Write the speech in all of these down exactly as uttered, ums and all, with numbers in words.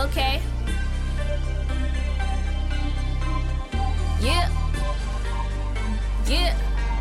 Okay. Yeah. Yeah.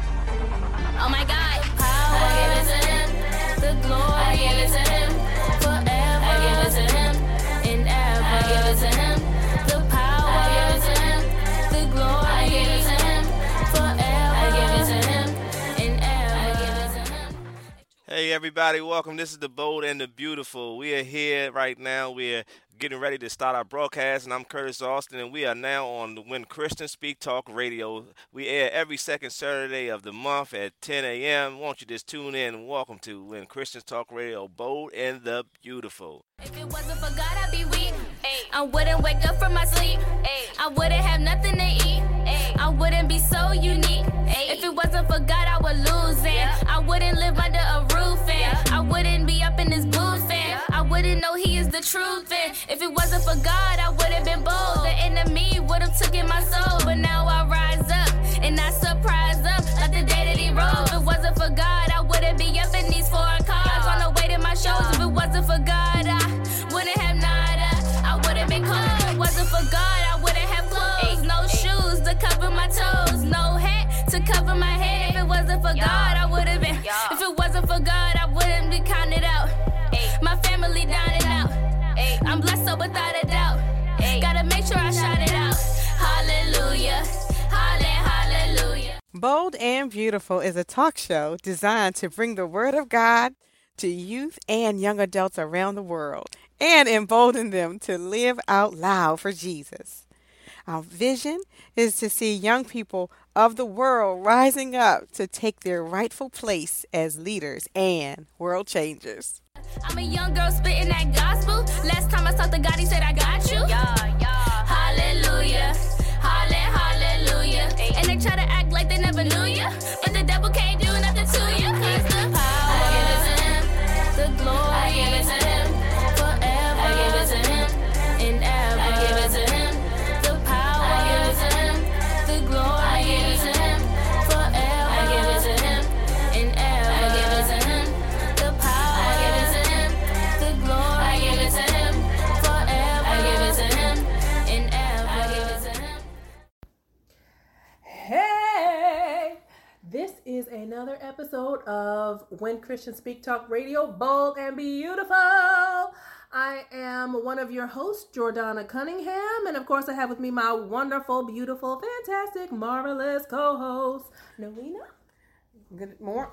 Oh my God. Power. I give it to him. The glory. I give it to him. Forever. I give it to him. And ever. I give it to him. The power. I give it to him. The glory. I give it to him. Forever. I give it to him. And ever. I give it to him. Hey everybody, welcome. This is the Bold and the Beautiful. We are here right now. We are getting ready to start our broadcast, and I'm Curtis Austin, and we are now on the When Christians Speak Talk Radio. We air every second Saturday of the month at ten a.m. Won't you just tune in and welcome to When Christians Talk Radio, Bold and the Beautiful. If it wasn't for God, I'd be weak. Ay. I wouldn't wake up from my sleep. Ay. I wouldn't have nothing to eat. Ay. I wouldn't be so unique. Ay. If it wasn't for God, I would lose it. Yeah. I wouldn't live under a roof. And yeah. I wouldn't be up in this booth. And yeah. I wouldn't know He is the truth. And if it wasn't for God, I would have been bold. The enemy would have taken my soul. But now I rise up and I surprise them like the day that He rose. If it wasn't for God, I wouldn't be up in these foreign cars on the way to my shows. If it wasn't for God, I wouldn't have nada. I wouldn't be cold. If it wasn't for God, I wouldn't have clothes. No shoes to cover my toes. No hat to cover my head. If it wasn't for God, I would have been. If it wasn't for God, I wouldn't be counted out. My family dining out. I'm blessed so without a doubt. Gotta make sure I shout it out. Hallelujah. Hallelujah. Bold and Beautiful is a talk show designed to bring the Word of God to youth and young adults around the world and embolden them to live out loud for Jesus. Our vision is to see young people of the world rising up to take their rightful place as leaders and world changers. I'm a young girl spitting that gospel. Last time I talked to God, He said, I got you. Yeah, yeah. Hallelujah. Hallelujah. And they try to act like they never knew you, but the devil can't do nothing to you. He's the power. I give it to Him. The glory. I give it to Him. Forever. I give it to Him. And ever. I give it to Him. The power. I give it to Him. The glory. I give it to Him. Forever. I give it to Him. And ever. I give it to Him. The power. I give it to Him. The glory. I give it to Him. Forever. I give it to Him. And ever. I give it to Him. Hey, this is another episode of When Christians Speak Talk Radio, Bold and Beautiful. I am one of your hosts, Jordana Cunningham, and of course I have with me my wonderful, beautiful, fantastic, marvelous co-host, Nowena. Good morning.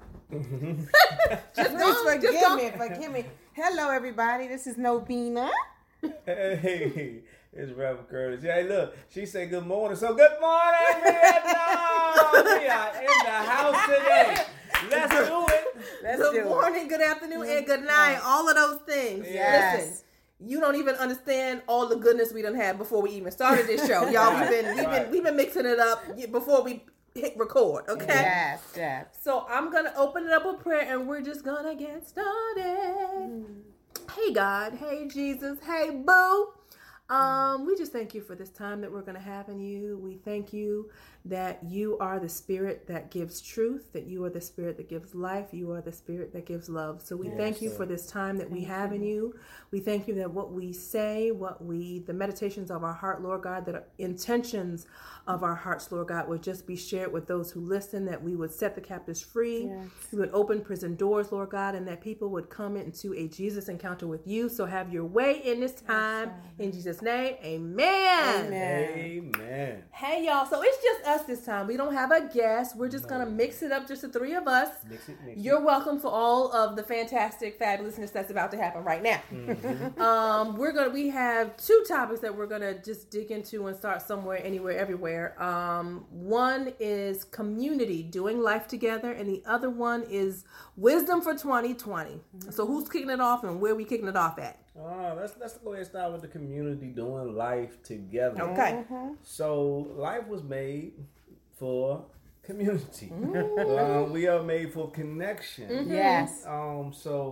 just Please go, forgive just go. me, forgive me. Hello, everybody. This is Novena. Hey, it's Reverend Curtis. Yeah, hey, look, she said good morning. So good morning, Vietnam. We are in the house today. Let's do it. Let's good do morning, it. good afternoon, and good night. All of those things. Yes. Listen, you don't even understand all the goodness we done had before we even started this show. Y'all, we've been we've Right. been we've been mixing it up before we hit record. Okay. Yes, yes. So I'm gonna open it up with prayer, and we're just gonna get started. Hey God, hey Jesus, hey Boo. Um, we just thank you for this time that we're going to have in you. We thank you that you are the Spirit that gives truth, that you are the Spirit that gives life, you are the Spirit that gives love. So we Yes, thank you sir. for this time that we have in you. We thank you that what we say, what we, the meditations of our heart, Lord God, that are intentions of our hearts, Lord God, would just be shared with those who listen, that we would set the captives free, Yes. we would open prison doors, Lord God, and that people would come into a Jesus encounter with you. So have your way in this time. In Jesus' name, amen. Amen. Amen. Hey, y'all. So it's just us this time. We don't have a guest. We're just going to mix it up, just the three of us. Mix it, mix You're it. welcome for all of the fantastic fabulousness that's about to happen right now. Mm-hmm. um, we're gonna we have two topics that we're gonna just dig into and start somewhere, anywhere, everywhere. Um, one is community, doing life together, and the other one is wisdom for twenty twenty. Mm-hmm. So who's kicking it off, and where are we kicking it off at? Uh, let's let's go ahead and start with the community doing life together. Okay. So life was made for community. Mm-hmm. um, we are made for connection. Yes. Um, so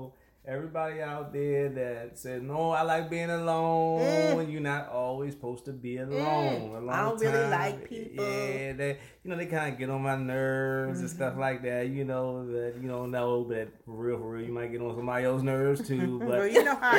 Everybody out there that says, no, I like being alone. Mm. You're not always supposed to be alone. Mm. I don't time. really like people. Yeah, they, you know, they kind of get on my nerves mm-hmm. and stuff like that. You know, that you don't know, but for real, for real, you might get on somebody else's nerves too. But well, you know how I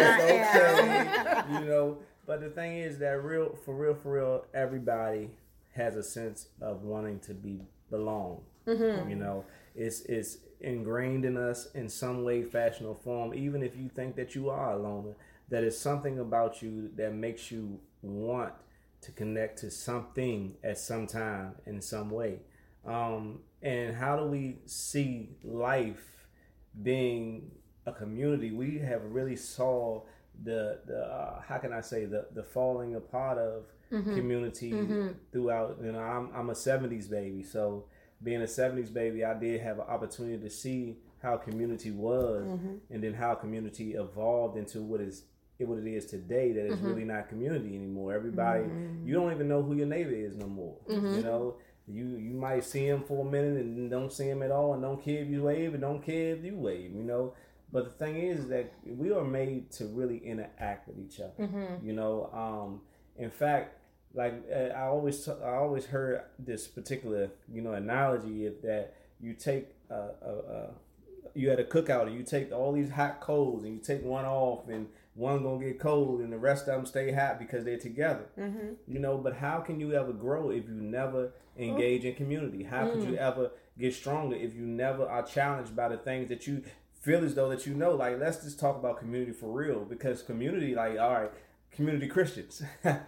am. You know, but the thing is that real, for real, for real, everybody has a sense of wanting to be belong. Mm-hmm. You know, it's it's ingrained in us in some way, fashion, or form. Even if you think that you are a loner, that is something about you that makes you want to connect to something at some time in some way. Um, and how do we see life being a community? We have really saw the the uh, how can I say the the falling apart of mm-hmm. community mm-hmm. throughout. You know, I'm I'm a seventies baby, so being a seventies baby, I did have an opportunity to see how community was, mm-hmm. and then how community evolved into what is what it is today. That is mm-hmm. really not community anymore. Everybody, mm-hmm. you don't even know who your neighbor is no more. Mm-hmm. You know, you you might see him for a minute and don't see him at all, and don't care if you wave, and don't care if you wave. You know, but the thing is that we are made to really interact with each other. Mm-hmm. You know, um, in fact. Like uh, I always, t- I always heard this particular, you know, analogy if that you take, uh, uh, uh, you had a cookout and you take all these hot coals and you take one off and one gonna get cold and the rest of them stay hot because they're together. Mm-hmm. You know, but how can you ever grow if you never engage in community? How mm. could you ever get stronger if you never are challenged by the things that you feel as though that you know? Like, let's just talk about community for real, because community, like, all right. Community Christians.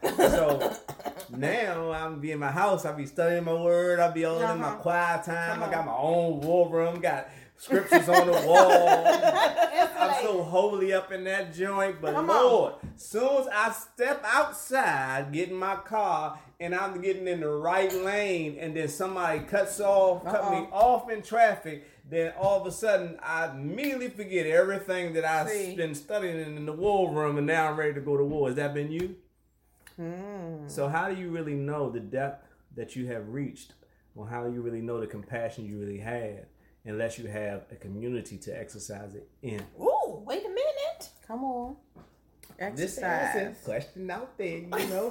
So now I'm be in my house. I be studying my word. I be all uh-huh. in my quiet time. I got my own war room. Got scriptures on the wall. I'm so holy up in that joint. But Come Lord, on. Soon as I step outside, get in my car, and I'm getting in the right lane, and then somebody cuts off, Uh-oh. cut me off in traffic, then all of a sudden I immediately forget everything that I've See. been studying in the war room, and now I'm ready to go to war. Has that been you? Mm. So how do you really know the depth that you have reached, or how do you really know the compassion you really had, unless you have a community to exercise it in? Ooh, wait a minute. Come on. Exercise. This is a question out there, you know.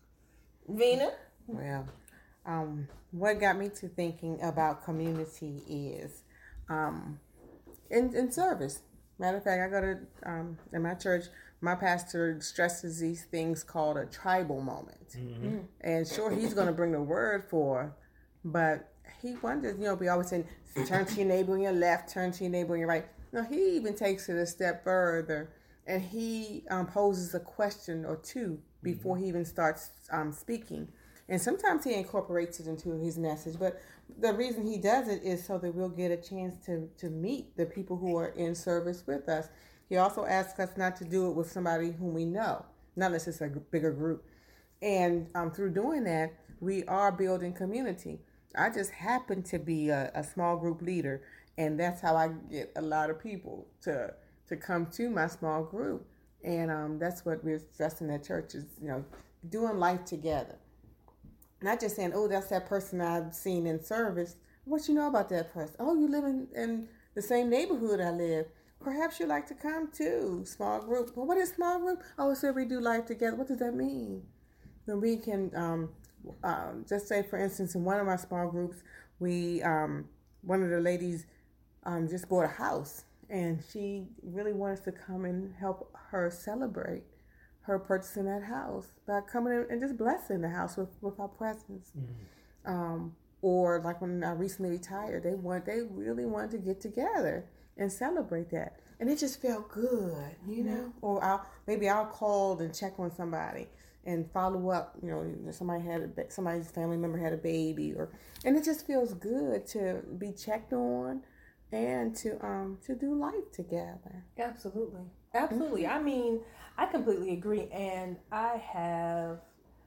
Vina? Well, um, what got me to thinking about community is um, in, in service. Matter of fact, I go to, um, in my church, my pastor stresses these things called a tribal moment. Mm-hmm. Mm. And sure, he's going to bring the word for, but he wonders, you know, we always say, turn to your neighbor on your left, turn to your neighbor on your right. No, he even takes it a step further, and he um, poses a question or two before he even starts um, speaking. And sometimes he incorporates it into his message. But the reason he does it is so that we'll get a chance to, to meet the people who are in service with us. He also asks us not to do it with somebody whom we know, not unless it's a bigger group. And um, through doing that, we are building community. I just happen to be a, a small group leader, and that's how I get a lot of people to to come to my small group. And um, that's what we're stressing at church is, you know, doing life together. Not just saying, oh, that's that person I've seen in service. What you know about that person? Oh, you live in, in the same neighborhood I live. Perhaps you'd like to come too. Small group. Well, what is small group? Oh, so we do life together. What does that mean? Then we can, um, um, just say, for instance, in one of my small groups, we, um, one of the ladies um, just bought a house. And she really wanted to come and help her celebrate her purchasing that house by coming in and just blessing the house with, with our presence. Mm-hmm. Um, or like when I recently retired, they want they really wanted to get together and celebrate that. And it just felt good, you mm-hmm. know? Or I'll, maybe I'll call and check on somebody and follow up, you know, somebody had a, somebody's family member had a baby, or and it just feels good to be checked on and to um to do life together. Absolutely. Absolutely. Mm-hmm. I mean, I completely agree. And I have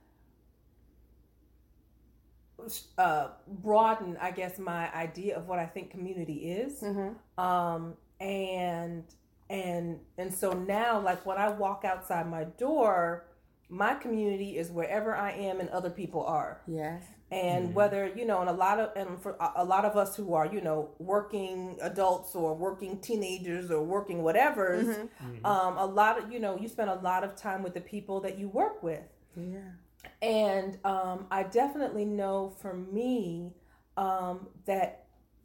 uh, broadened, I guess, my idea of what I think community is. Mm-hmm. Um, and and and so now, like when I walk outside my door, my community is wherever I am and other people are. Yes. And mm-hmm. whether, you know, and a lot of, and for a lot of us who are, you know, working adults or working teenagers or working whatever's, mm-hmm. um, a lot of, you know, you spend a lot of time with the people that you work with. Yeah. And um, I definitely know for me um, that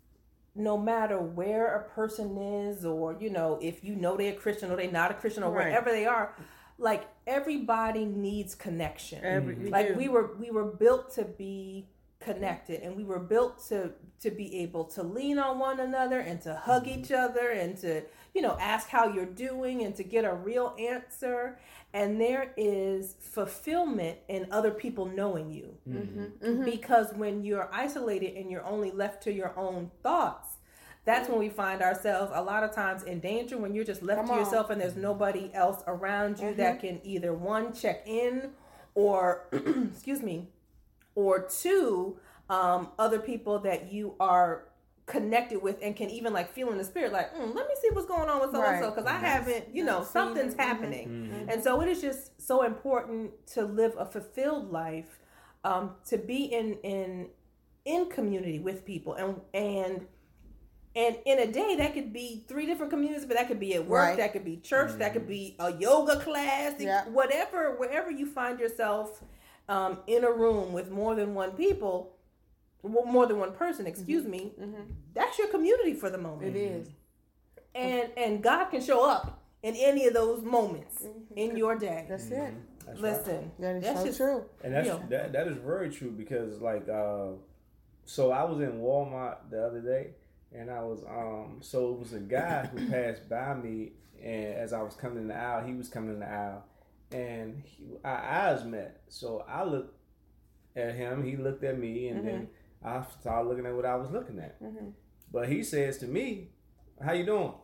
no matter where a person is, or, you know, if you know they're a Christian or they're not a Christian, or right. wherever they are, like everybody needs connection. Every, mm-hmm. Like we were, we were built to be connected, and we were built to to be able to lean on one another and to hug mm-hmm. each other and to, you know, ask how you're doing and to get a real answer. And there is fulfillment in other people knowing you. Mm-hmm. Mm-hmm. Because when you're isolated and you're only left to your own thoughts, that's when we find ourselves a lot of times in danger, when you're just left Come to on. yourself and there's nobody else around you mm-hmm. that can either one, check in, or, excuse me, or two, um, other people that you are connected with and can even like feel in the spirit, like, mm, let me see what's going on with so-and-so, because I haven't, you know, something's happening. Mm-hmm. And so it is just so important to live a fulfilled life, um, to be in, in, in community with people. And, and, And in a day, that could be three different communities, but that could be at work, right. that could be church, mm-hmm. that could be a yoga class, yeah. whatever, wherever you find yourself um, in a room with more than one people, more than one person, excuse mm-hmm. me, mm-hmm. that's your community for the moment. It is. And and God can show up in any of those moments mm-hmm. in your day. That's it. Mm-hmm. That's Listen, right. that is that's so just true. And that's you know. that, that is very true, because like, uh, so I was in Walmart the other day. And I was, um, so it was a guy who passed by me, and as I was coming in the aisle, he was coming in the aisle, and he, our eyes met. So I looked at him, he looked at me, and mm-hmm. then I started looking at what I was looking at. Mm-hmm. But he says to me, "How you doing?"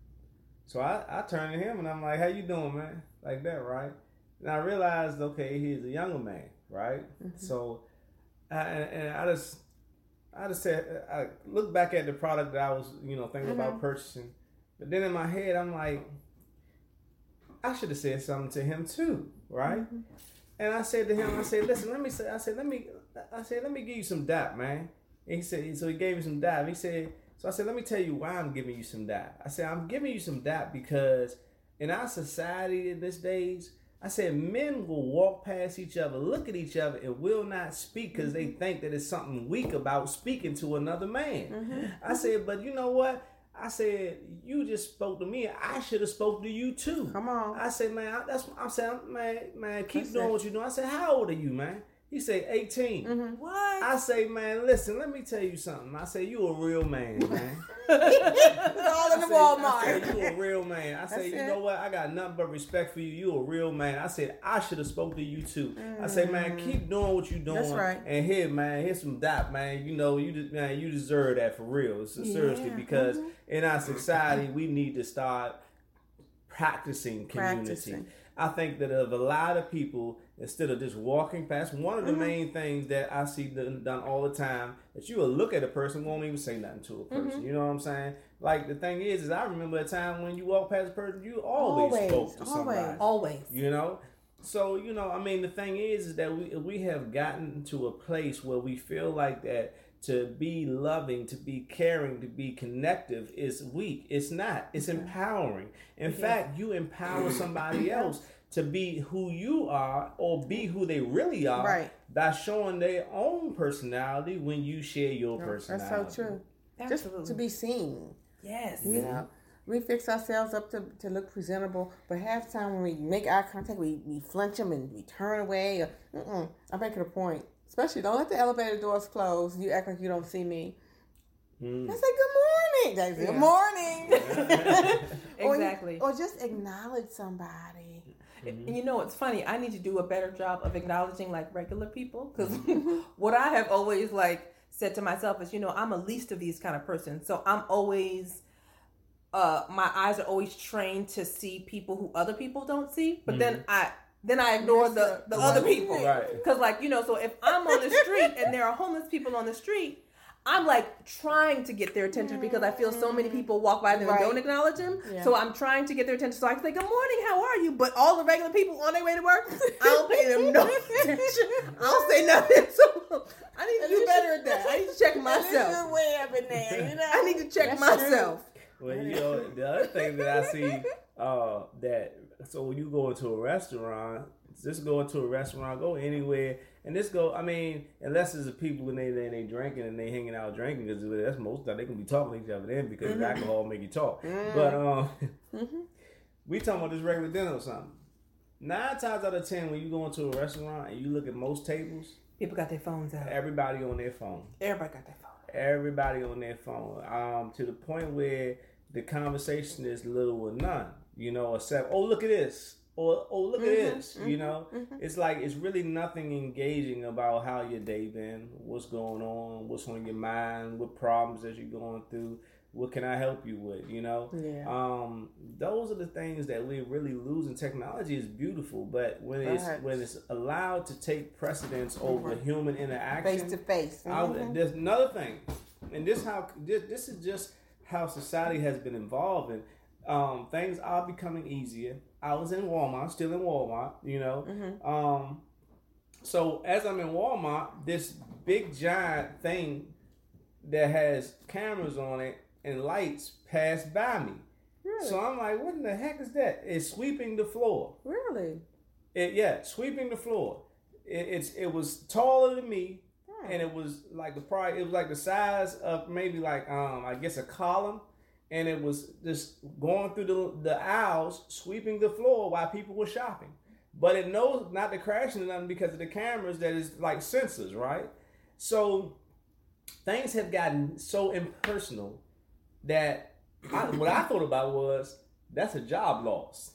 So I, I turned to him, and I'm like, "How you doing, man?" Like that, right? And I realized, okay, he's a younger man, right? Mm-hmm. So, I, and I just... I just said, I look back at the product that I was, you know, thinking mm-hmm. about purchasing. But then in my head, I'm like, I should have said something to him too, right? Mm-hmm. And I said to him, I said, listen, let me say, I said, let me, I said, let me give you some dap, man. And he said, so he gave me some dap. He said, so I said, let me tell you why I'm giving you some dap. I said, I'm giving you some dap because in our society in these days, I said, men will walk past each other, look at each other, and will not speak because mm-hmm. they think that it's something weak about speaking to another man. Mm-hmm. I said, but you know what? I said, you just spoke to me. I should have spoke to you too. Come on. I said, man, I, that's I'm saying, man, man, keep that's doing it. What you're doing. I said, how old are you, man? He said, eighteen. Mm-hmm. What? I say, man, listen, let me tell you something. I say, you a real man, man. It's all in the Walmart. I said, you a real man. I said, you know what? I got nothing but respect for you. You a real man. I said, I should have spoke to you too. Mm. I said, man, keep doing what you doing. That's right. And here, man, here's some dap, man. You know, you just, man, you deserve that for real. So, seriously, yeah. because mm-hmm. in our society, we need to start practicing community. Practicing. I think that of a lot of people, instead of just walking past, one of the mm-hmm. main things that I see done, done all the time, that you will look at a person, won't even say nothing to a person. Mm-hmm. You know what I'm saying? Like, the thing is, is I remember a time when you walk past a person, you always, always spoke to somebody. Always, always. You know? So, you know, I mean, the thing is, is that we we have gotten to a place where we feel like that to be loving, to be caring, to be connective is weak. It's not. It's okay. empowering. In yeah. fact, you empower somebody else to be who you are or be who they really are right. by showing their own personality when you share your personality. That's so true. Absolutely. Just to be seen. Yes. You know, we fix ourselves up to, to look presentable, but half the time when we make eye contact, we, we flinch them and we turn away. Or, mm-mm, I make it a point. Especially, don't let the elevator doors close. You act like you don't see me. Mm. I say, good morning. Say, good yeah. morning. Exactly. Or, or just acknowledge somebody. Mm-hmm. And you know, it's funny. I need to do a better job of acknowledging like regular people, because what I have always like said to myself is, you know, I'm a least of these kind of person. So I'm always, uh, my eyes are always trained to see people who other people don't see. But mm-hmm. then I, then I ignore the, the other people. Right. Because like, you know, so if I'm on the street and there are homeless people on the street, I'm like trying to get their attention because I feel so many people walk by them Right. and don't acknowledge them. Yeah. So I'm trying to get their attention. So I can say, good morning, how are you? But all the regular people on their way to work, I don't pay them no attention. I don't say nothing. So I need to do better at that. I need to check Myself. myself. way up in there, you know. I need to check That's myself. Well, you know, the other thing that I see uh, that so when you go into a restaurant, just go into a restaurant, go anywhere, and just go. I mean, unless it's the people when they they, they drinking and they hanging out drinking, because that's most of the time they can be talking to each other then because Mm-hmm. alcohol make you talk. But um, we talking about this regular dinner or something. Nine times out of ten, when you go into a restaurant and you look at most tables, People got their phones out. everybody on their phone. Everybody got their phone. Everybody on their phone, um, to the point where the conversation is little or none. You know, except oh look at this, or oh look at this. You know, it's like it's really nothing engaging about how your day been, what's going on, what's on your mind, what problems that you're going through. What can I help you with? You know, Yeah. um, those are the things that we really lose. And technology is beautiful, but when it's Right. when it's allowed to take precedence over human interaction, Face to face. I would- there's another thing, and this how this, this is just how society has been evolving. Um, things are becoming easier. I was in Walmart, still in Walmart, you know. Um, so as I'm in Walmart, this big giant thing that has cameras on it and lights passed by me. Really? So I'm like, what in the heck is that? It's sweeping the floor. Really? It, yeah, sweeping the floor. It, it's it was taller than me, and it was like the probably it was like the size of maybe like um I guess a column, and it was just going through the the aisles, sweeping the floor while people were shopping. But it knows not to crash into nothing because of the cameras that is like sensors, right? So things have gotten so impersonal that I, what I thought about was that's a job loss.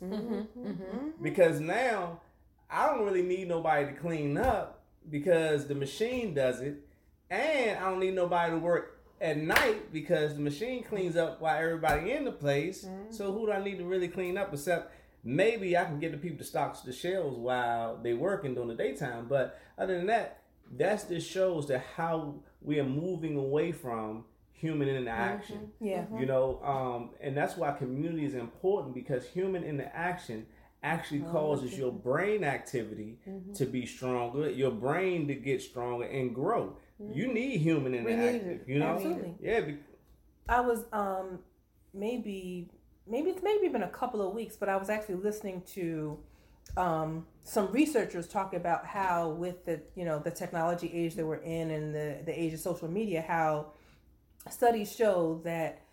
Because now I don't really need nobody to clean up because the machine does it, and I don't need nobody to work at night because the machine cleans up while everybody in the place. So who do I need to really clean up except maybe I can get the people to stock the shelves while they working during the daytime. But other than that, that just shows that how we are moving away from human interaction. Yeah. You know, um, and that's why community is important because human interaction actually causes your brain activity to be stronger, your brain to get stronger and grow. You need human interaction, it. you know? Absolutely. Yeah. Be- I was um maybe maybe it's maybe been a couple of weeks, but I was actually listening to um some researchers talk about how with the you know the technology age that we're in and the the age of social media, how studies show that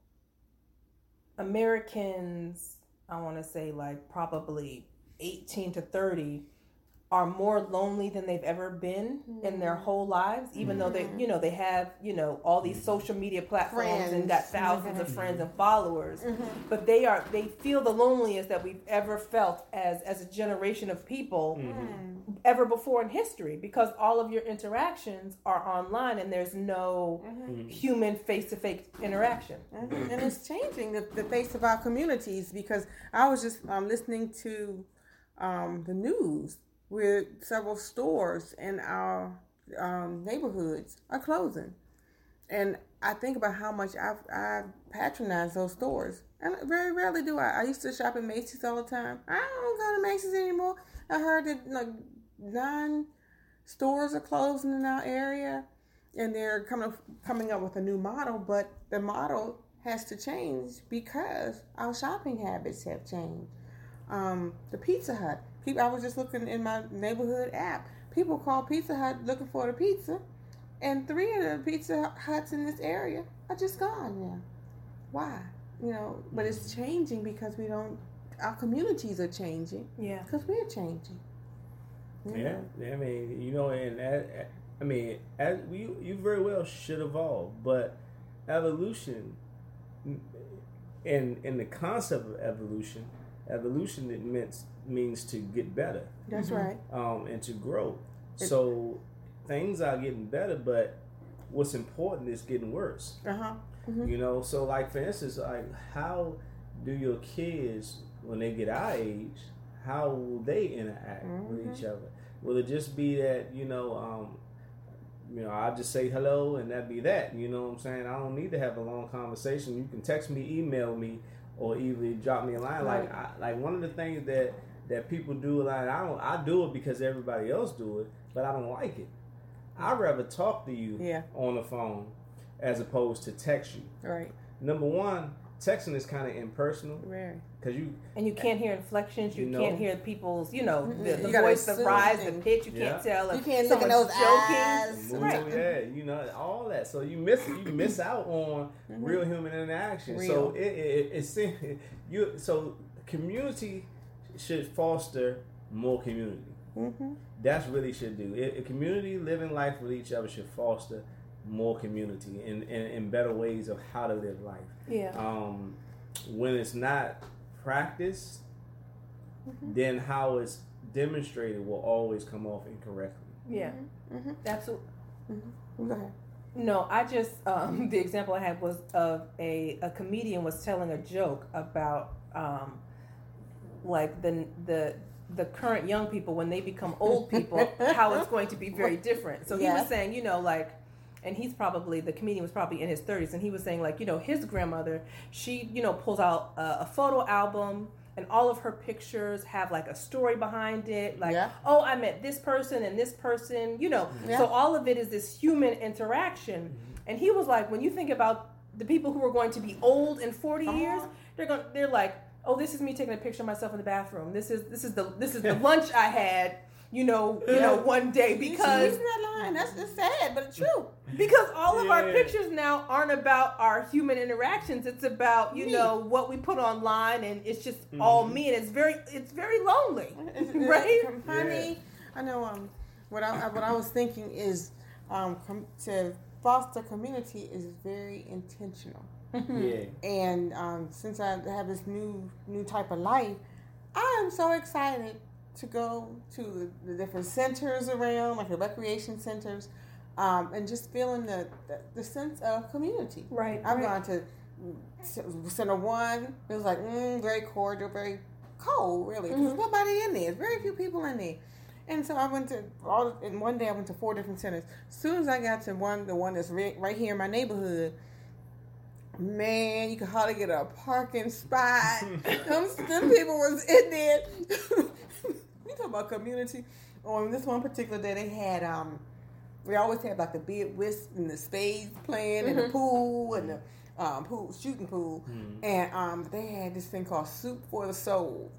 Americans, I want to say like probably eighteen to thirty, are more lonely than they've ever been in their whole lives, even though they, you know, they have, you know, all these social media platforms and got thousands of friends and followers, but they are, they feel the loneliest that we've ever felt as, as a generation of people ever before in history, because all of your interactions are online and there's no human face-to-face interaction. Mhm. And it's changing the, the face of our communities because I was just um, listening to um, the news where several stores in our um, neighborhoods are closing. And I think about how much I've, I patronize those stores. And very rarely do I. I used to shop at Macy's all the time. I don't go to Macy's anymore. I heard that like nine stores are closing in our area. And they're coming coming up with a new model. But the model has to change because our shopping habits have changed. Um, the Pizza Hut. People, I was just looking in my neighborhood app. People call Pizza Hut looking for the pizza, and three of the Pizza Huts in this area are just gone now. Why? You know, but it's changing because we don't. Our communities are changing. Yeah. Because we're changing. You Yeah, know? I mean, you know, and that, I mean, as you you very well should evolve, but evolution, in in the concept of evolution, evolution it means means to get better, That's right. um, and to grow. It- So things are getting better, but what's important is getting worse. Uh huh. You know, so like for instance, like how do your kids when they get our age, how will they interact with each other? Will it just be that, you know, um, you know, I just say hello and that be that. You know what I'm saying? I don't need to have a long conversation. You can text me, email me, or even drop me a line. Right. Like I, like one of the things that that people do, like I don't, I do it because everybody else do it, but I don't like it. I'd rather talk to you Yeah. on the phone as opposed to text you. Right. Number one, texting is kind of impersonal Very. because you And you can't hear inflections. You, You know. can't hear people's, you know, the, Mm-mm. the You gotta voice, the assume rise, the and- pitch. You Yeah. can't tell. You if can't look in someone's those joking. eyes. move, Right. yeah, you know, all that. So you miss you miss out on real human interaction. So Real. it, it, it's you. So community should foster more community. Mm-hmm. That's really should do. A, a community living life with each other should foster more community and, and, and better ways of how to live life. Yeah. Um, when it's not practiced, Mm-hmm. then how it's demonstrated will always come off incorrectly. Yeah. Mm-hmm. That's what. Go ahead. No, I just um, the example I had was of a a comedian was telling a joke about um, like the the the current young people when they become old people, how it's going to be very different. So he Yeah. was saying, you know, like, and he's probably the comedian was probably in his thirties, and he was saying like, you know, his grandmother, she you know pulls out a, a photo album. And all of her pictures have like a story behind it, like, Yeah. oh, I met this person and this person, you know. Yeah. So all of it is this human interaction. And he was like, when you think about the people who are going to be old in forty Come years, on. they're going, they're like, oh, this is me taking a picture of myself in the bathroom. This is this is the this is the lunch I had, you know, you know, one day because Using that line, that's it's sad, but it's true. because all of our Yeah. pictures now aren't about our human interactions. It's about you Me. know what we put online, and it's just all Mhm. me, and it's very it's very lonely, It's- right? it's- Honey, I know. Um, what I what I was thinking is, um, com- to foster community is very intentional. Yeah. And um, since I have this new new type of life, I am so excited to go to the, the different centers around, like the recreation centers, um, and just feeling the, the the sense of community. Right. I've right. gone to Center One. It was like mm, very cordial, very cold, really. 'Cause There's nobody in there. There's very few people in there. And so I went to all. And one day I went to four different centers. As soon as I got to one, the one that's right, right here in my neighborhood, man, you could hardly get a parking spot. them, them people was in there. You talk about community. On this one particular day, they had um. We always had like the big whist and the spades playing and the pool and the um, pool shooting pool, Mhm. and um, they had this thing called Soup for the Soul.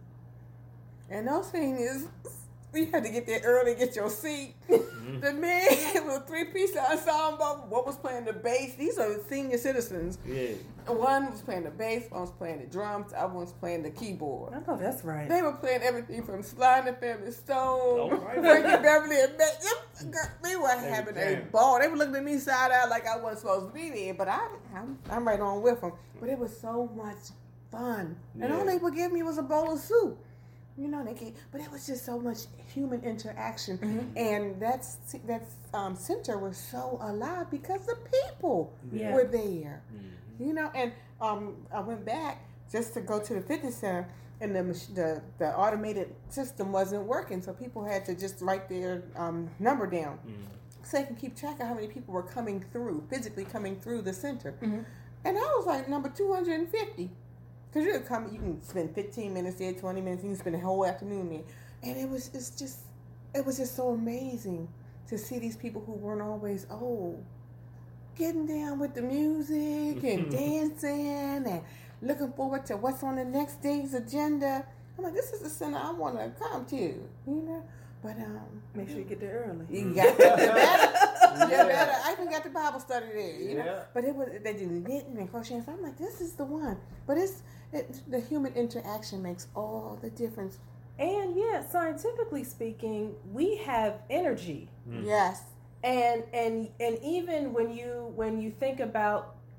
And those things is, you had to get there early, get your seat. The man with a three-piece ensemble. What was playing the bass? These are senior citizens. Yeah. One was playing the bass, one was playing the drums, the other one was playing the keyboard. I know that's right. They were playing everything from Sly and the Family Stone, All right. Frankie Beverly and Matt. Yep, girl, they were having a Everything. ball. They were looking at me side eye like I wasn't supposed to be there, but I, I'm, I'm right on with them. But it was so much fun, and all Yeah. they would give me was a bowl of soup. You know, they gave, but it was just so much human interaction, Mm-hmm. and that's that um, center was so alive because the people Yeah. were there. Mhm. You know, and um, I went back just to go to the fitness center, and the mach- the, the automated system wasn't working, so people had to just write their um, number down Mhm. so they can keep track of how many people were coming through, physically coming through the center. Mhm. And I was like number two hundred fifty. Because you can come, you can spend fifteen minutes there, twenty minutes, you can spend the whole afternoon there. And it was it's just, it was just so amazing to see these people who weren't always old getting down with the music and dancing and looking forward to what's on the next day's agenda. I'm like, this is the center I want to come to, you know? But um, Make sure you get there early. you got to get better. Yeah. Get better. I even got the Bible study there, you know. Yeah. But it was they do knitting and crocheting. So I'm like, this is the one. But it's it, the human interaction makes all the difference. And yeah, scientifically speaking, we have energy. Mm. Yes. And and and even when you when you think about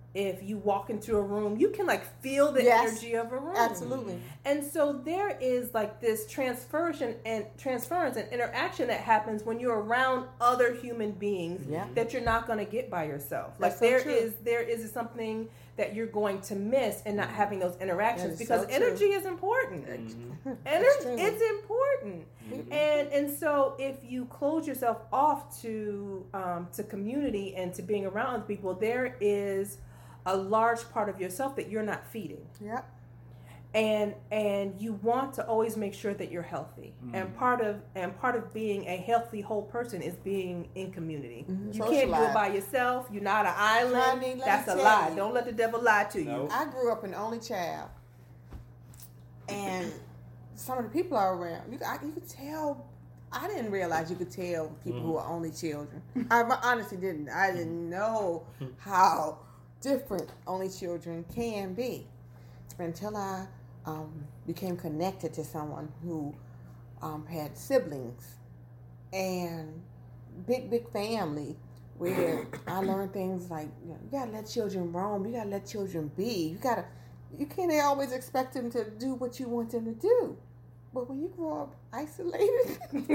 if you walk into a room, you can like feel the Yes. energy of a room. Absolutely. And so there is like this transference and transference and interaction that happens when you're around other human beings Yeah. that you're not going to get by yourself. That's Like so there true. is there is something that you're going to miss in not having those interactions, That is because so true. energy is important. Mm-hmm. Energy, Extremely. it's important. And and so if you close yourself off to um, to community and to being around other people, there is a large part of yourself that you're not feeding. Yep. And and you want to always make sure that you're healthy. And part of and part of being a healthy whole person is being in community. Mhm. You can't do it Socialize. by yourself. You're not an island. Honey, let me That's a tell lie. you. Don't let the devil lie to you. No. I grew up an only child, and some of the people are around. You, I, you could tell. I didn't realize you could tell people who are only children. I honestly didn't. I didn't know how different only children can be until I um, became connected to someone who um, had siblings and big, big family. Where I learned things like, you know, you gotta let children roam. You gotta let children be. You gotta, you can't always expect them to do what you want them to do. But when you grow up isolated,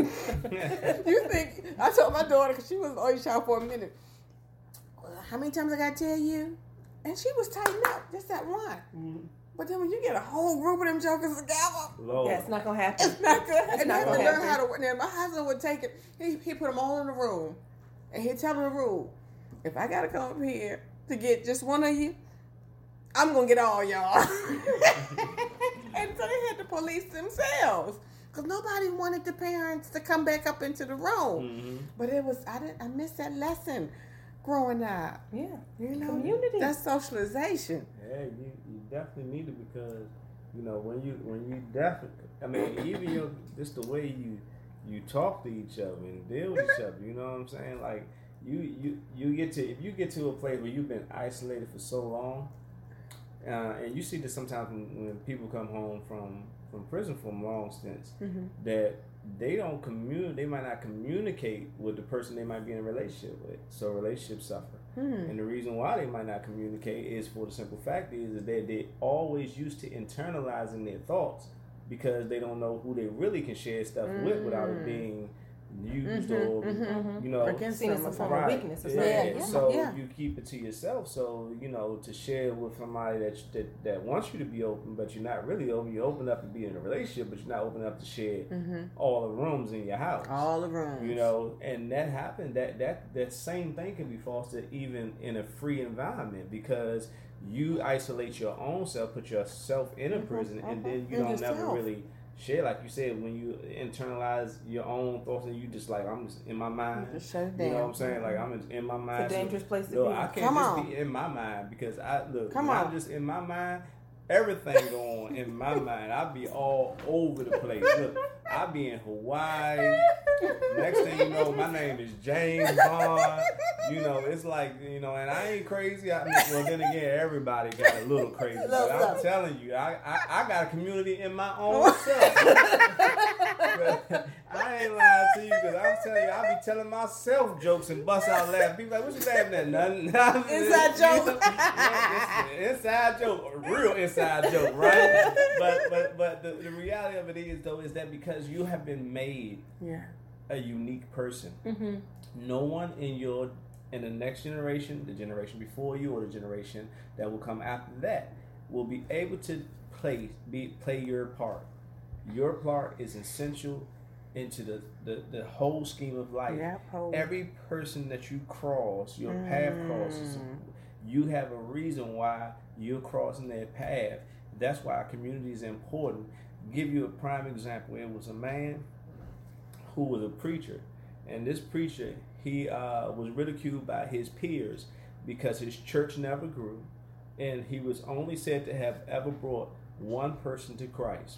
you think. I told my daughter, because she was an only child for a minute, well, how many times I gotta tell you? And she was tightened up, just that one. Mm-hmm. But then when you get a whole group of them jokers together, Lord. Yeah, it's not gonna happen. it's not good. It's And not I had to gonna learn happen. how to work. Now, my husband would take it. He he put them all in a room, and he'd tell them the rule: if I gotta come up here to get just one of you, I'm gonna get all y'all. And so they had to police themselves because nobody wanted the parents to come back up into the room. Mm-hmm. But it was I didn't I missed that lesson growing up. Yeah. You know, Community. that's socialization. Yeah, you, you definitely need it because you know when you when you definitely I mean even your just the way you you talk to each other and deal with each other. You know what I'm saying? Like you you you get to if you get to a place where you've been isolated for so long, uh, and you see this sometimes when, when people come home from from prison for long stints Mm-hmm. that they don't communicate. They might not communicate with the person they might be in a relationship with. So relationships suffer. Hmm. And the reason why they might not communicate is for the simple fact is that they they always used to internalizing their thoughts because they don't know who they really can share stuff with without it being used or you know Against Seen as them a or form something. of right. weakness or Yeah. something. Yeah. So Yeah. you keep it to yourself. So you know to share with somebody that that that wants you to be open, but you're not really open. You open up to be in a relationship, but you're not open up to share all the rooms in your house. All the rooms. You know, and that happened. That that that same thing can be fostered even in a free environment because you isolate your own self, put yourself in a prison, and then you In don't never yourself. really share. Like you said, when you internalize your own thoughts and you just like I'm just in my mind. Just shut it You know down. what I'm saying? Like I'm in, in my mind. It's a dangerous place to Look, be. I can't Come just on. be in my mind because I look. Come when on. I'm just in my mind. Everything go on in my mind. I be all over the place. Look, I be in Hawaii. Next thing you know, my name is James Bond. You know, it's like, you know, and I ain't crazy. I mean, well, then again, everybody got a little crazy. But I'm telling you, I, I, I got a community in my own self. But I ain't lying to you because I'm telling you, I be telling myself jokes and bust out laughing. People like, what you laughing at? Nothing. Inside joke. Yeah, it's an inside joke, a real inside joke, right? But but but the, the reality of it is though is that because you have been made Yeah. a unique person, Mm-hmm. no one in your in the next generation, the generation before you, or the generation that will come after that, will be able to play be play your part. Your part is essential into the, the, the whole scheme of life. Yeah, whole- Every person that you cross, your path crosses, you have a reason why you're crossing their path. That's why our community is important. Give you a prime example. It was a man who was a preacher, and this preacher, he uh, was ridiculed by his peers because his church never grew, and he was only said to have ever brought one person to Christ.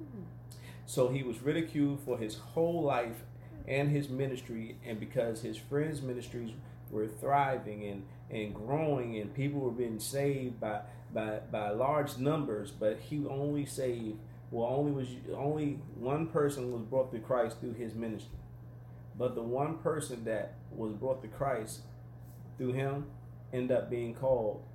So he was ridiculed for his whole life and his ministry, and because his friends' ministries were thriving and, and growing, and people were being saved by, by by large numbers, but he only saved well only was only one person was brought to Christ through his ministry. But the one person that was brought to Christ through him ended up being called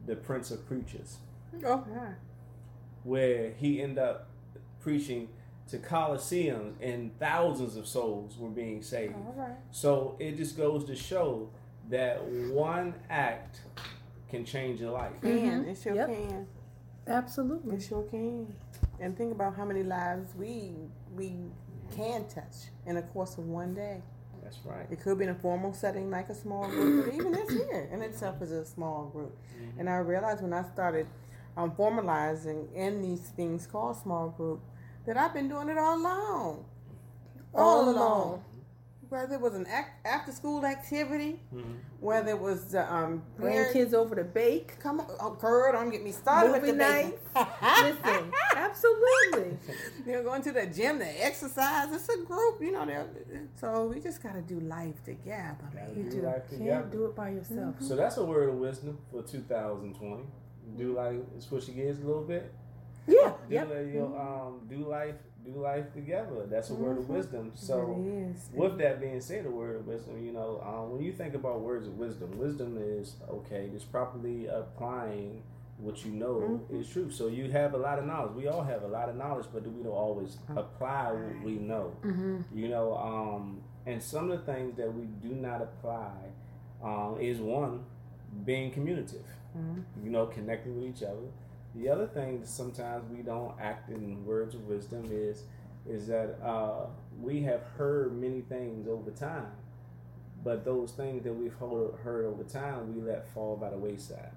the Prince of Preachers, Oh, yeah. where he ended up preaching to Colosseums and thousands of souls were being saved. All right. So it just goes to show that one act can change your life. Can. It sure Yep. can. Absolutely. It sure can. And think about how many lives we we can touch in the course of one day. That's right. It could be in a formal setting like a small group, but even this here in itself is a small group. Mm-hmm. And I realized when I started um, formalizing in these things called small group that I've been doing it all along. All, All along. along. Whether it was an act, after school activity, Mhm. whether it was uh, um, Bring kids over to bake. Come on, oh, girl, don't get me started with Movie the night. baking. Listen, absolutely. You know, going to the gym to exercise. It's a group, you know. they're- So we just got to do life together, Gotta man. do You life can't together. do it by yourself. So that's a word of wisdom for two thousand twenty. Do life, switch your gears a little bit. Yeah. Do, Yep. li- you know, um, do life, do life together. That's a word of wisdom. So, It is. with that being said, a word of wisdom, you know, um, when you think about words of wisdom, wisdom is okay, just properly applying what you know is true. So you have a lot of knowledge. We all have a lot of knowledge, but we don't always apply what we know. You know, um, and some of the things that we do not apply um, is one, being communicative. You know, connecting with each other. The other thing that sometimes we don't act in words of wisdom is is that uh, we have heard many things over time, but those things that we've heard, heard over time, we let fall by the wayside.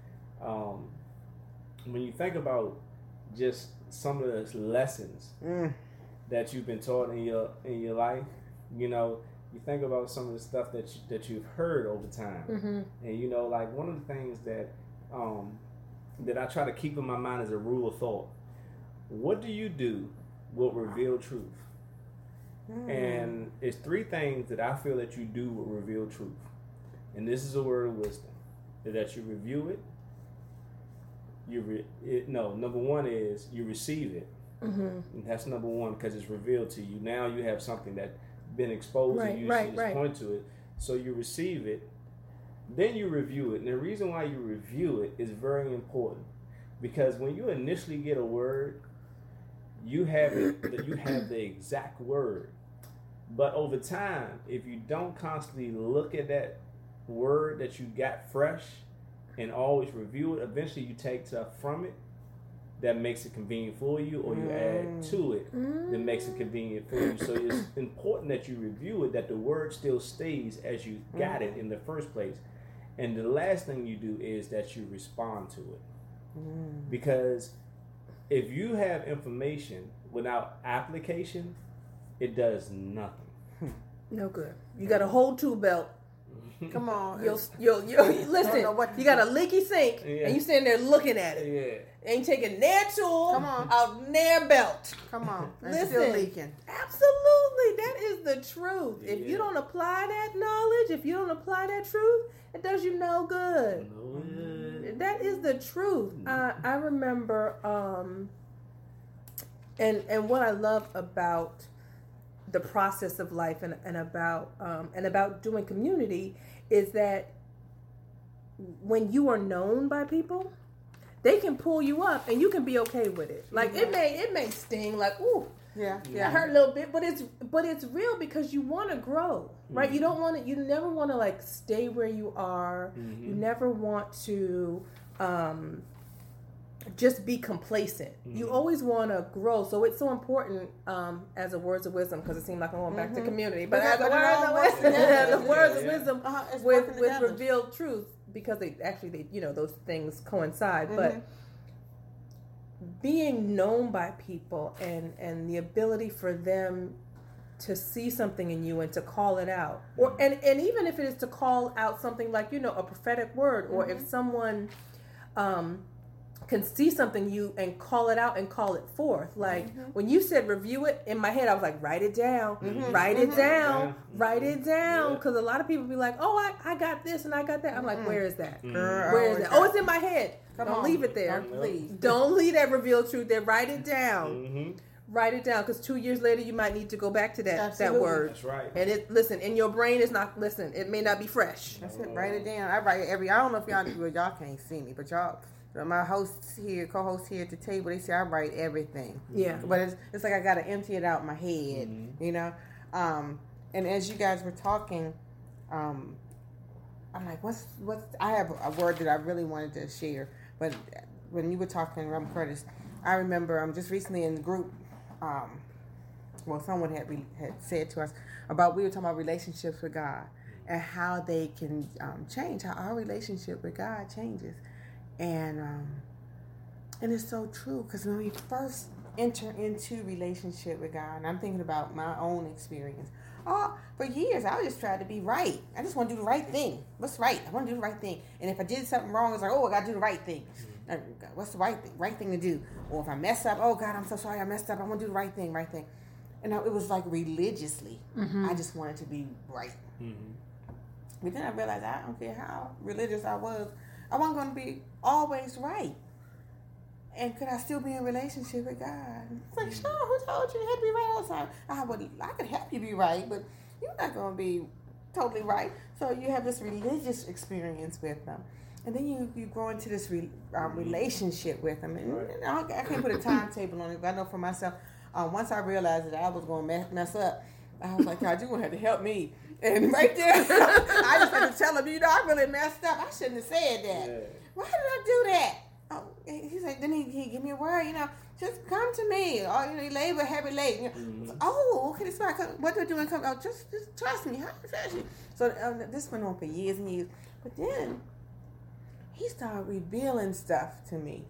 Um, when you think about just some of those lessons Mm. that you've been taught in your in your life, you know, you think about some of the stuff that you, that you've heard over time, Mm-hmm. and you know, like one of the things that um, that I try to keep in my mind as a rule of thought. What do you do will reveal truth? Mm. And it's three things that I feel that you do will reveal truth. And this is a word of wisdom. Is that you review it. You re- it, no, number one is you receive it. Mm-hmm. And that's number one because it's revealed to you. Now you have something that's been exposed Right, and you right, just right. point to it. So you receive it. Then you review it. And the reason why you review it is very important. Because when you initially get a word, you have it, you have the exact word. But over time, if you don't constantly look at that word that you got fresh and always review it, eventually you take stuff from it that makes it convenient for you, or you add to it that makes it convenient for you. So it's important that you review it, that the word still stays as you got it in the first place. And the last thing you do is that you respond to it. Because if you have information without application, it does nothing. No good. You got a whole tool belt. Come on. You'll, you'll, you'll, Don't listen, know what to you got a do. leaky sink, Yeah. and you sitting there looking at it. Yeah. Ain't taking their tool Come on. out their belt. Come on. It's Listen. still leaking. Absolutely. That is the truth. If Yeah. you don't apply that knowledge, if you don't apply that truth, it does you no good. No, yeah. That is the truth. I, I remember, um, and and what I love about the process of life and, and about um, and about doing community is that when you are known by people, they can pull you up and you can be okay with it. Like it may it may sting, like ooh, Yeah. I Yeah. hurt a little bit, but it's but it's real because you want to grow, right? You don't want to. You never want to like stay where you are. You never want to um, just be complacent. You always want to grow. So it's so important um, as a words of wisdom, because it seems like I'm going back to community, but as a But it words all of works wisdom, together. as a words of Yeah. wisdom Uh-huh, it's with working with together. revealed truth, because they actually they you know those things coincide, but being known by people and and the ability for them to see something in you and to call it out, or and and even if it is to call out something like, you know, a prophetic word, or if someone um can see something you and call it out and call it forth, like when you said review it, in my head I was like, write it down, write it down, Mhm. write it down, Yeah. because a lot of people be like, oh, I, I got this and I got that. I'm like, where is that? Girl, Where is always that? got- Oh, it's in my head. Come Don't on. leave it there. Don't- Please. Don't leave that revealed truth there. Write it down. Mm-hmm. write it down, because two years later you might need to go back to that Absolutely. that word. That's right. And it listen, in your brain is not listen. It may not be fresh. That's it. Write it down. I write every. I don't know if y'all well, y'all can't see me, but y'all, my hosts here, co-hosts here at the table, they say I write everything. Yeah. But it's it's like I gotta empty it out in my head, Mhm. you know. Um, and as you guys were talking, um, I'm like, what's what's? I have a word that I really wanted to share, but when you were talking, Rum Curtis, I remember um just recently in the group, um, well, someone had re- had said to us about we were talking about relationships with God and how they can um, change, how our relationship with God changes, and um, and it's so true because when we first enter into relationship with God, and I'm thinking about my own experience. Oh, for years I just tried to be right. I just want to do the right thing. What's right? I want to do the right thing. And if I did something wrong, it's like, oh, I got to do the right thing. Uh, What's the right thing? Right thing to do? Or if I mess up, oh God, I'm so sorry, I messed up. I want to do the right thing, right thing. And I, it was like religiously, I just wanted to be right. Mhm. But then I realized I don't care how religious I was, I wasn't going to be always right. And could I still be in a relationship with God? It's like, sure, who told you you had to be right all the time? I would, I could help you be right, but you're not going to be totally right. So you have this religious experience with them. And then you, you grow into this re, um, relationship with them. And, Right. and I, I can't put a timetable on it, but I know for myself, um, once I realized that I was going to mess, mess up, I was like, God, you're going to have to help me. And right there, I just had to tell him, you know, I really messed up. I shouldn't have said that. Yeah. Why did I do that? Oh, he's like, then he, he give me a word, you know, just come to me. Or, you know, you labor heavy late. You know, Mhm. oh, okay, this is right. What do I do when I come? Oh, just, just trust me. How trust you? So um, this went on for years and years. But then he started revealing stuff to me.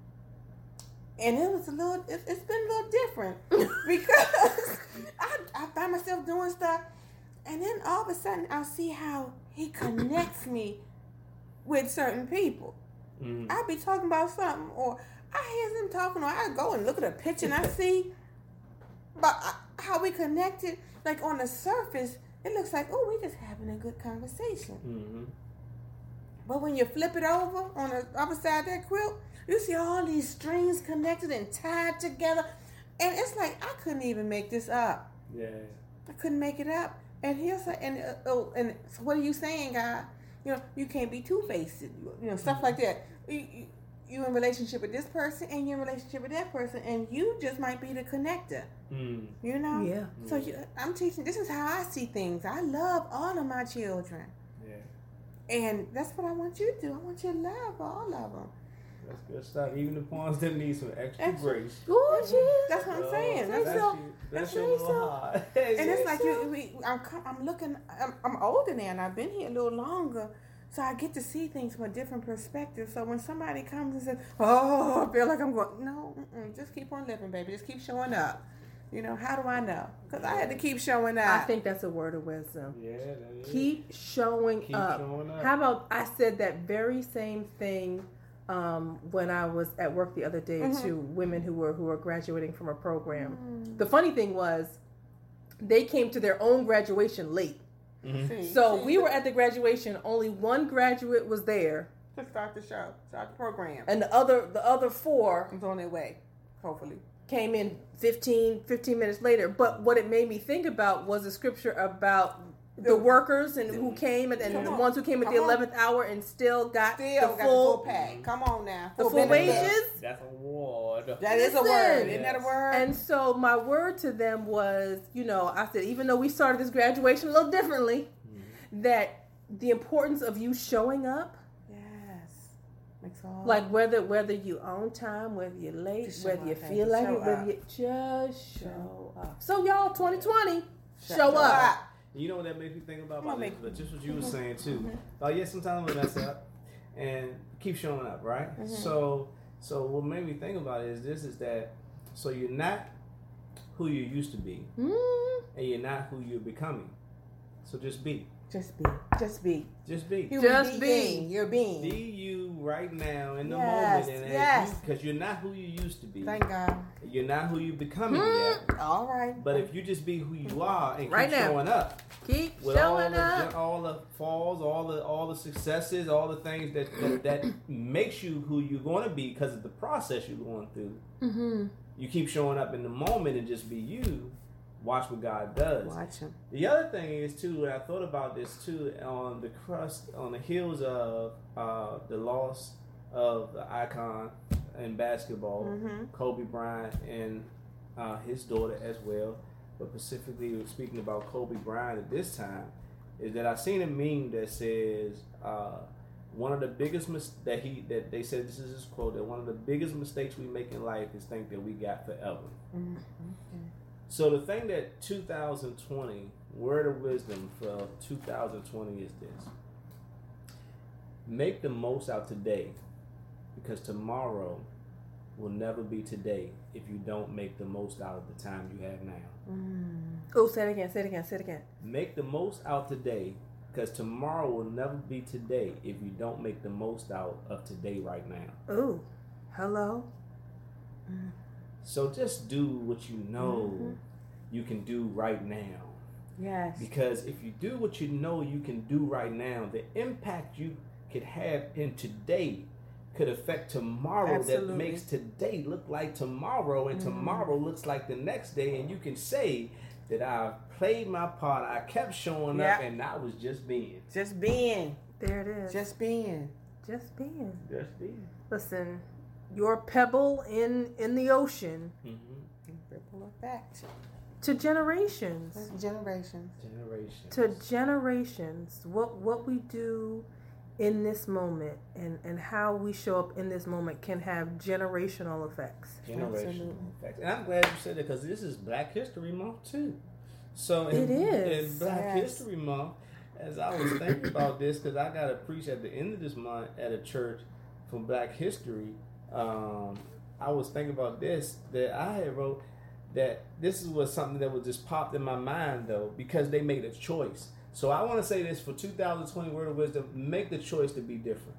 And it was a little, it, it's been a little different because I, I find myself doing stuff. And then all of a sudden, I'll see how he connects me with certain people. Mhm. I'll be talking about something, or I hear them talking, or I go and look at a picture and I see, but I, how we connected, like on the surface, it looks like, oh, we just having a good conversation. Mhm. But when you flip it over on the other side of that quilt, you see all these strings connected and tied together, and it's like I couldn't even make this up. Yeah. I couldn't make it up. And he'll say, and uh, oh, and so what are you saying, God? You know, you can't be two-faced. You know, stuff like that. You, you, you in relationship with this person, and you're in relationship with that person, and you just might be the connector. Mm. You know? Yeah. So you, I'm teaching. This is how I see things. I love all of my children, Yeah. and that's what I want you to do. I want you to love all of them. That's good stuff. Even the ones that need some extra Extra. grace. Ooh, Jesus. That's what I'm saying. Oh, That's that's so. you. That's that's your really little so- heart. And it's like you, we, I'm, co- I'm looking. I'm, I'm older now, and I've been here a little longer, so I get to see things from a different perspective. So when somebody comes and says, "Oh, I feel like I'm going," no, mm-mm, just keep on living, baby. Just keep showing up. You know, how do I know? Because I had to keep showing up. I think that's a word of wisdom. Yeah, that is. Keep showing Keep up. showing up. How about I said that very same thing um, when I was at work the other day Mhm. to women who were who were graduating from a program. Mm. The funny thing was, they came to their own graduation late. Mhm. See, So see, we were at the graduation. Only one graduate was there, to start the show, start the program. and the other the other four It's on their way, hopefully. came in fifteen, fifteen minutes later. But what it made me think about was the scripture about the workers and who came and, and Come the on. ones who came at the Come on. eleventh hour and still got Still the got full the full pay. Come on now, the full benefits. wages. That's a award. That is a Listen. word. Isn't that a word? And so my word to them was, you know, I said, even though we started this graduation a little differently, that the importance of you showing up, yes, makes all like whether whether you on time, whether you're late, Just show whether you up, feel baby. like Show it, whether up. you just show up. So y'all, twenty twenty, show, up. up. You know what that makes me think about? I'm gonna About make- this, but just what you were saying too. Like, yeah, sometimes we mess up and keep showing up, right? Mhm. So, so what made me think about it is this: is that so you're not who you used to be, Mm, and you're not who you're becoming. So just be. Just be. Just be. Just be. Human Just being. be. You're being. Be you right now in the Yes, moment, and yes. because you, you're not who you used to be. Thank God. You're not who you're becoming Mm. yet. All right. But if you just be who you are and keep Right now. showing up, Keep with all showing the up. all the falls, all the all the successes, all the things that that, that makes you who you're going to be because of the process you're going through. Mm-hmm. You keep showing up in the moment and just be you. Watch what God does. Watch him. The other thing is too, and I thought about this too, on the crust, on the heels of uh, the loss of the icon in basketball, Mm-hmm. Kobe Bryant, and uh, his daughter as well. But specifically, speaking about Kobe Bryant at this time, is that I seen a meme that says uh, one of the biggest mis- that he that they said, this is his quote, that one of the biggest mistakes we make in life is think that we got forever. Mm-hmm. So the thing that two thousand twenty, word of wisdom for two thousand twenty is this. Make the most out today, because tomorrow will never be today if you don't make the most out of the time you have now. Oh, say it again, say it again, say it again. Make the most out today, because tomorrow will never be today if you don't make the most out of today right now. Ooh, hello. So just do what you know Mm-hmm. you can do right now. Yes. Because if you do what you know you can do right now, the impact you could have in today could affect tomorrow. Absolutely. That makes today look like tomorrow, and Mm-hmm. tomorrow looks like the next day, and you can say that I played my part, I kept showing up, Yeah. and I was just being. Just being. There it is. Just being. Just being. Just being. Listen, your pebble in in the ocean Mm-hmm. Ripple effect. to generations. Generations. Generation. To generations. What what we do in this moment and, and how we show up in this moment can have generational effects. Generational Absolutely. effects. And I'm glad you said that, because this is Black History Month too. So in, It is. in Black Yes. History Month, as I was thinking about this, because I got to preach at the end of this month at a church for Black History, um, I was thinking about this, that I had wrote that this was something that was just popped in my mind though, because they made a choice. So I want to say this for two thousand twenty, word of wisdom: make the choice to be different.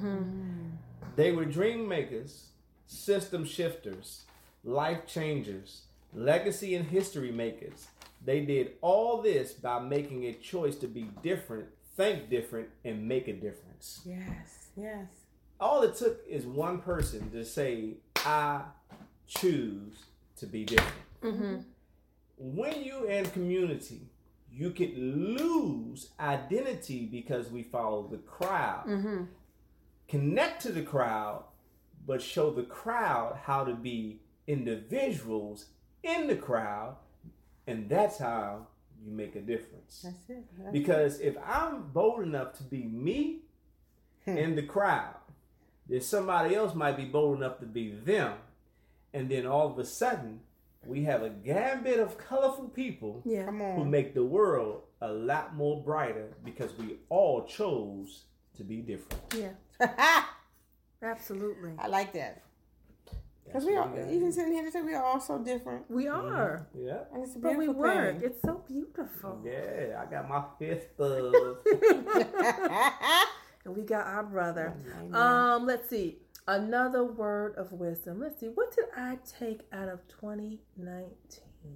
They were dream makers, system shifters, life changers, legacy and history makers. They did all this by making a choice to be different, think different, and make a difference. Yes. Yes. All it took is one person to say, I choose to be different. Mm-hmm. When you in community, you could lose identity because we follow the crowd. Mm-hmm. Connect to the crowd, but show the crowd how to be individuals in the crowd, and that's how you make a difference. That's it. That's Because if I'm bold enough to be me in the crowd, then somebody else might be bold enough to be them, and then all of a sudden we have a gambit of colorful people Yeah. Come who on. make the world a lot more brighter because we all chose to be different. Yeah. Absolutely. I like that. Because That's we what are, we got. even sitting here to say we are all so different. We are. Yeah. And it's a But we beautiful work. thing. It's so beautiful. Yeah, I got my fifth of And we got our brother. Amen. Um, let's see. Another word of wisdom. Let's see. What did I take out of twenty nineteen?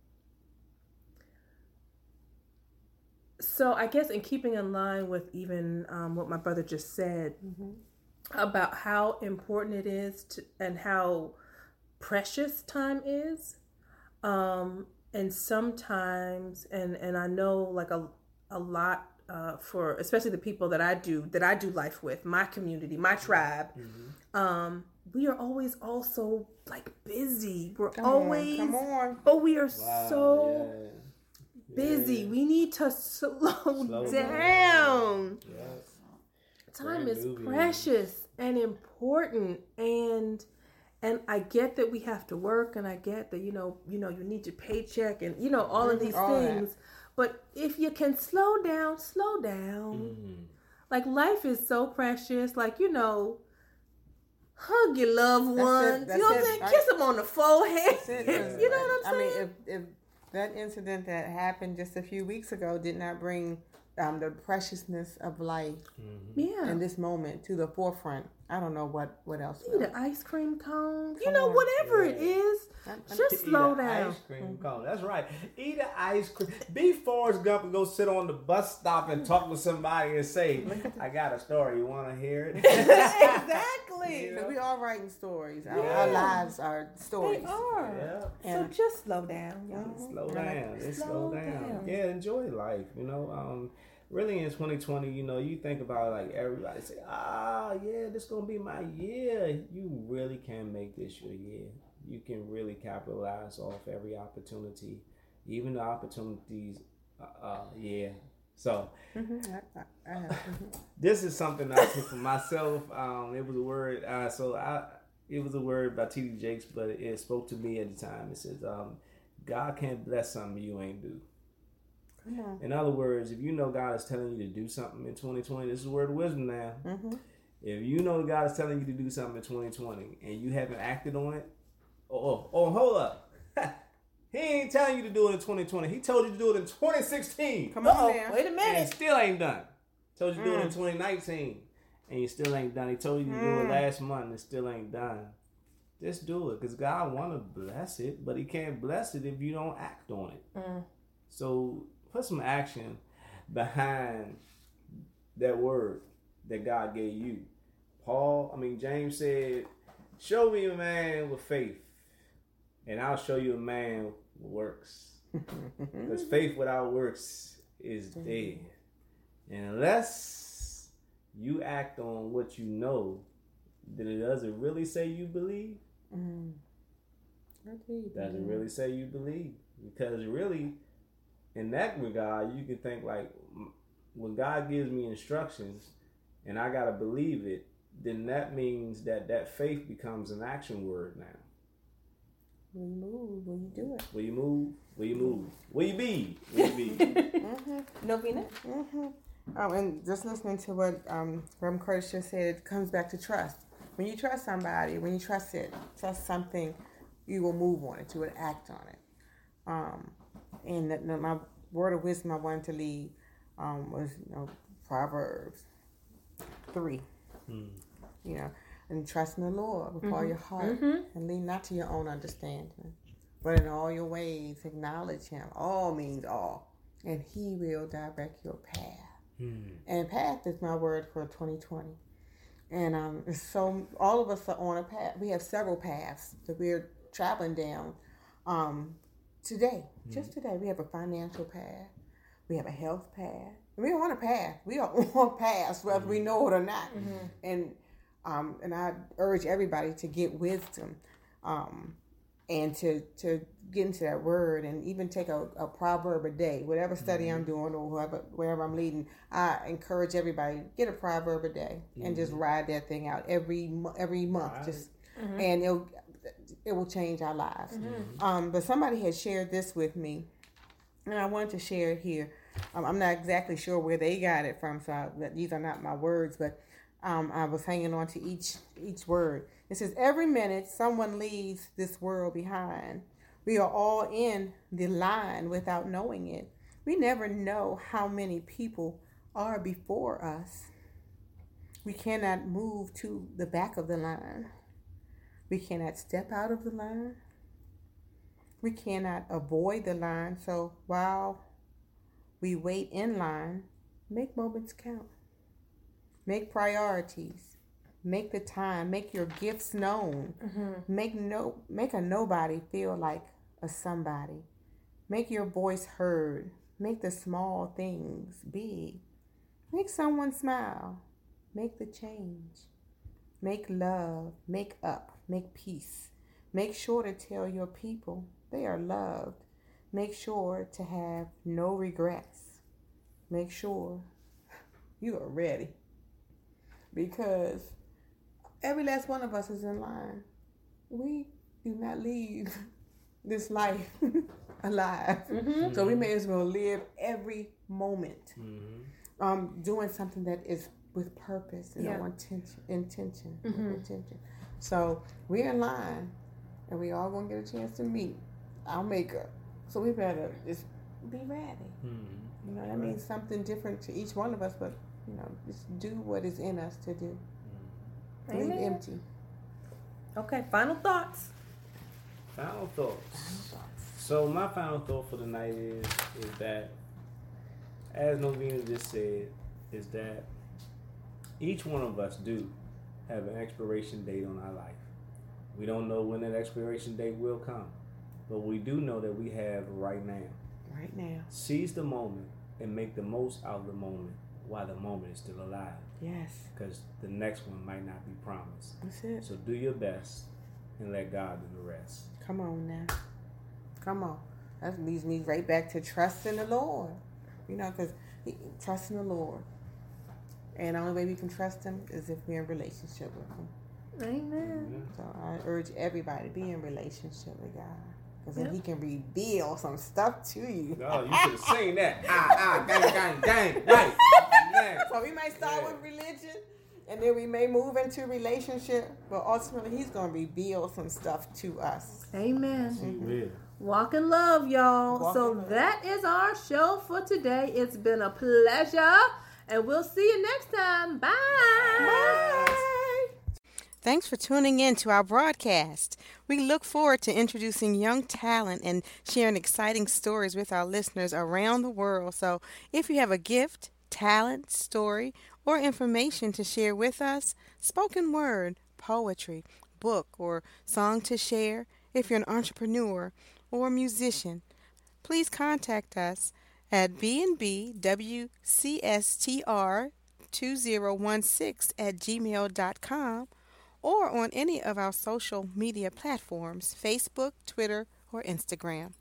So I guess in keeping in line with even um, what my brother just said about how important it is to, and how precious time is. Um, and sometimes, and, and I know like a, a lot uh, for, especially the people that I do, that I do life with, my community, my tribe, um, we are always also like busy. We're Come always, on. Come on. oh, we are Wow, so yeah. busy. Yeah. We need to slow, Slow down. down. Yes. Time Brand is new, precious and important, and and I get that we have to work, and I get that you know you know you need your paycheck, and you know all of these all that. things. But if you can slow down, slow down. Mhm. Like life is so precious. Like you know, hug your loved That's it, ones. that's You know what I'm it. saying? I- Kiss them on the forehead. That's it. You know what I'm I saying? mean, if, if that incident that happened just a few weeks ago did not bring um, the preciousness of life Yeah. in this moment to the forefront. I don't know what, what else. Eat an ice cream cone. You Come know, on. whatever it Yeah. is, I'm- I'm- just Eat slow a down. Ice cream cone. That's right. Eat an ice cream. Be Forrest Gump and go sit on the bus stop and talk with somebody and say, "I got a story. You want to hear it?" Exactly. So we all writing stories. Our, Yeah. our lives are They stories. are. Yeah. So And- just slow down, y'all. Slow down. Just slow, Slow down. down. Yeah, enjoy life. You know, um, really in twenty twenty, you know, you think about like everybody say, ah, yeah, this gonna be my year. You really can make this your year. You can really capitalize off every opportunity, even the opportunities. Uh, uh yeah. So Mhm. I, I, I have, mhm. this is something I took for myself. Um, it was a word. Uh, so I, it was a word by T D Jakes, but it, it spoke to me at the time. It says, um, "God can't bless something you ain't do." Come on. In other words, if you know God is telling you to do something in twenty twenty, this is a word of wisdom now. Mhm. If you know God is telling you to do something in twenty twenty and you haven't acted on it, oh, oh, oh hold up. He ain't telling you to do it in twenty twenty. He told you to do it in twenty sixteen. Come on Uh-oh, now. wait a And minute. it still ain't done. Told you to do it in Mm. twenty nineteen and you still ain't done. He told you to do it Mm. last month and it still ain't done. Just do it because God want to bless it, but he can't bless it if you don't act on it. Mm. So put some action behind that word that God gave you. Paul, I mean, James said, show me a man with faith, and I'll show you a man with works. Because faith without works is dead. And unless you act on what you know, then it doesn't really say you believe. Mm. Indeed. Does it really say you believe? Because really, in that regard, you can think like, m- when God gives me instructions and I gotta believe it, then that means that that faith becomes an action word now. Will you move? Will you do it? Will you move? Will you move? Will you be? Will you be? Mm-hmm. Novena? Mm-hmm. Um, and just listening to what um, Reverend Curtis just said, it comes back to trust. When you trust somebody, when you trust it, trust something, you will move on it. You will act on it. Um, and the, the, my word of wisdom I wanted to leave um, was, you know, Proverbs three. Hmm. You know, and trust in the Lord with all your heart, and lean not to your own understanding, but in all your ways acknowledge Him. All means all, and He will direct your path. Hmm. And path is my word for twenty twenty. And um, it's so all of us are on a path. We have several paths that we're traveling down. Um, today, just today, we have a financial path. We have a health path. We're on a path. We are on paths, whether we know it or not. And um, and I urge everybody to get wisdom, um, and to to get into that word, and even take a, a proverb a day. Whatever study I'm doing or whoever, wherever I'm leading, I encourage everybody get a proverb a day and just ride that thing out every mo- every month. Right. Just and it'll it will change our lives. Um, but somebody had shared this with me, and I wanted to share it here. Um, I'm not exactly sure where they got it from, so I, that these are not my words, but um, I was hanging on to each each word. It says, every minute someone leaves this world behind. We are all in the line without knowing it. We never know how many people are before us. We cannot move to the back of the line. We cannot step out of the line. We cannot avoid the line. So while we wait in line, make moments count. Make priorities. Make the time. Make your gifts known. Make no make a nobody feel like a somebody. Make your voice heard. Make the small things big. Make someone smile. Make the change. Make love. Make up. Make peace. Make sure to tell your people they are loved. Make sure to have no regrets. Make sure you are ready. Because every last one of us is in line. We do not leave this life alive. So we may as well live every moment Mm-hmm. um, doing something that is with purpose and Yeah. no intention. intention, with intention. So we're in line, and we all going to get a chance to meet our Maker. So we better just be ready. Mm-hmm. You know, that means something different to each one of us, but, you know, just do what is in us to do. Amen. Leave empty. Okay, final thoughts. Final thoughts. So my final thought for the night is is that, as Novena just said, is that each one of us do have an expiration date on our life. We don't know when that expiration date will come, but we do know that we have right now. Right now. Seize the moment and make the most out of the moment while the moment is still alive. Yes. Because the next one might not be promised. That's it. So do your best and let God do the rest. Come on now. Come on. That leads me right back to trust in the Lord. You know, because trust in the Lord. And the only way we can trust Him is if we're in relationship with Him. Amen. So I urge everybody to be in relationship with God. Because then Yep. He can reveal some stuff to you. Oh, you should have seen that. Ah, ah, gang, gang, gang. Right. Yeah. So we may start Yeah. with religion, and then we may move into relationship, but ultimately He's going to reveal some stuff to us. Amen. Really. Walk in love, y'all. Walk so in love. that is our show for today. It's been a pleasure, and we'll see you next time. Bye. Bye. Thanks for tuning in to our broadcast. We look forward to introducing young talent and sharing exciting stories with our listeners around the world. So if you have a gift, talent, story, or information to share with us, spoken word, poetry, book, or song to share, if you're an entrepreneur or a musician, please contact us at b n b w c s t r two zero one six at gmail dot com or on any of our social media platforms, Facebook, Twitter, or Instagram.